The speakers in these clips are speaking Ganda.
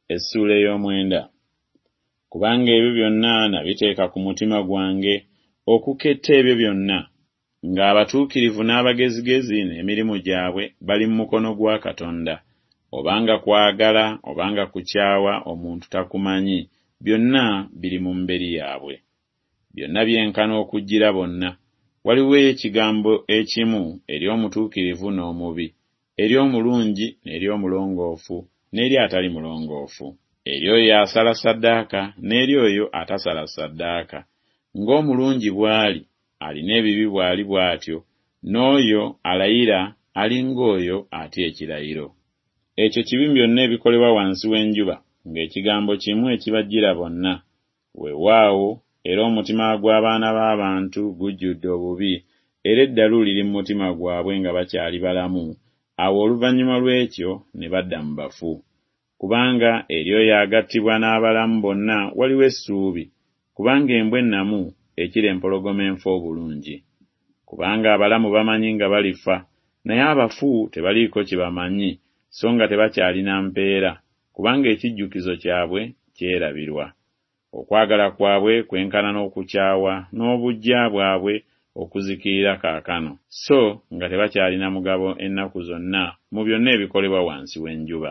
Essula ey'omwenda. Kubanga ebyo byonna nabiteeka ku mutima gwange okuketta ebyo byonna, ng'abatuukirivu n'abagezigezi n'emirimu gyabwe bali mu mukono gwa Katonda, obanga kwagala obanga kukyawa omuntu takumanyi, byonna biri mu mberi yaabwe. Byonna byenkana okujjira bonna. Waliwo ekigambo ekimu eri omutuukirivu n'omubi, eri omulungi n'eri omulongoofu n'eri atali mulongoofu, eri oyo asala ssaddaaka n'eri oyo atasala ssaddaaka. Ng'omulungi bw'ali alina ebibi bw'ali bw'atyo, n'oyo alayira ali ng'oyo atya ekirayiro. Ekyo kibi byonna ebikolebwa wansi w'enjuba, ng'ekigambo kimu ekibajjira bonna. Weewaawo era omutima gw'abaana b'abantu gujjudde obubi, era eddalu liri mu mutima gwabwe nga bakyali balamu. Awo oluvannyuma lw'ekyo ne badda mu bafu. Kubanga eri oyo agattibwa n'abalamu bonna waliwo essuubi, kubanga embwa ennamu ekira empologoma enfa obulungi. Kubanga abalamu bamanyi nga balifa, naye abafu tebaliiko kye bamanyi, so nga tebakyalina mpeera, kubanga ekijjukizo kyabwe kyerabirwa. Okwagala kwabwe kwenkana n'okukyawa, n'obuggya bwabwe okuzikirira kaakano, so nga tebakyalina mugabo ennaku zonna mu byonna ebikolebwa wansi w'enjuba.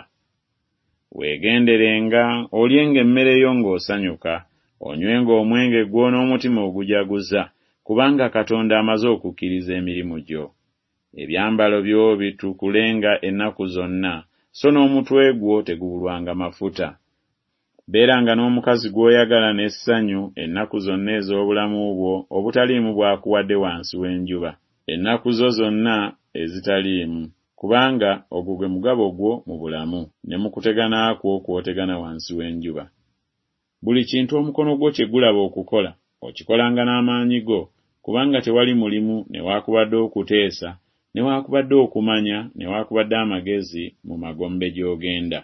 Weegenderenga olyenga emmere yo ng'osanyuka, onywenga omwenge gwo n'omutima ogujaguza, kubanga Katonda amaze okukkiriza emirimu gyo. Ebyambalo byo bitukulenga ennaku zonna, so n'omutwe gwo tegubulwanga mafuta. Beeranga n'omukazi gw'oyagala n'essanyu ennaku zonna ez'obulamu bwo obutaliimu bwakuwadde wansi w'enjuba, ennaku zo zonna ezitaliimu, kubanga ogwo gwe mugabo gwo mu bulamu ne mu kutegana kwo kw'otegana wansi w'enjuba. Buli kintu omukono gwo kye gulaba okukola, okikolanga n'amaanyi go, kubanga tewali mulimu newaakubadde okuteesa, newaakubadde okumanya, newaakubadde amagezi mu magombe gy'ogenda.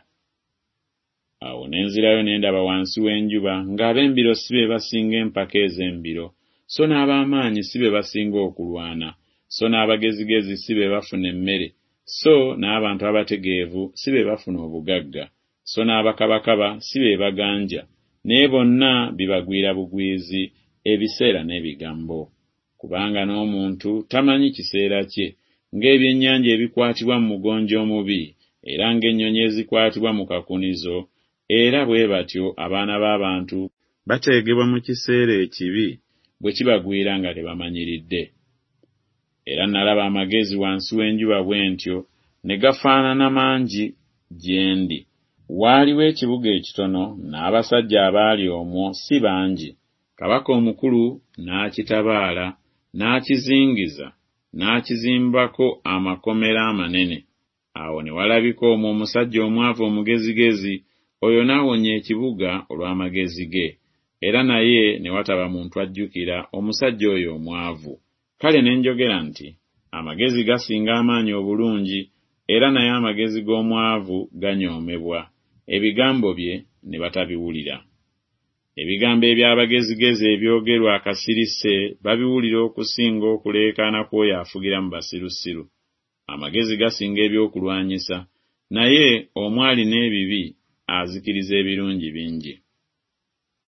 Awo nenzirayo nendaba wansi w'enjuba ng'ab'embiro si be basinga empaka ez'embiro, so n'ab'amaanyi si be basinga okulwana, so n'abagezigezi si be bafuna emmere, so n'abantu abategeevu si be bafuna obugagga, so n'abakabakaba si be baganja, naye bonna bibagwira bugwizi, ebiseera n'ebigambo. Kubanga n'omuntu tamanyi kiseera kye, ng'ebyennyanja ebikwatibwa mu mugonjo omubi, era ng'ennyonyi ezikwatibwa mu kakunizo, era bwe batyo abaana b'abantu bateegebwa mu kiseera ekibi bwe kibagwira nga tebamanyiridde. Era nalaba amagezi wansi w'enjuba bwe ntyo ne gafaanana mangi gye ndi. Waaliwo ekibuga ekitono, n'abasajja abaali omwo si bangi. Kabaka omukulu n'akitabaala, n'akizingiza, n'akizimbako amakomera amanene. Awo ne walabika omwo omusajja omwavu omugezigezi, oyo n'awonya ekibuga olw'amagezi ge, era naye ne wataba muntu ajjukira omusajja oyo omwavu. Kale ne njogera nti, amagezi gasinga amaanyi obulungi, era naye amagezi g'omwavu ganyoomebwa, ebigambo bye ne batabiwulira. Ebigambo eby'abagezigezi ebyogerwa akasirise babiwulira okusinga okuleekaana kw'oyo afugira mu basirusiru. Amagezi gasinga ebyokulwanyisa, naye omwali n'ebibi azikiriza ebirungi bingi.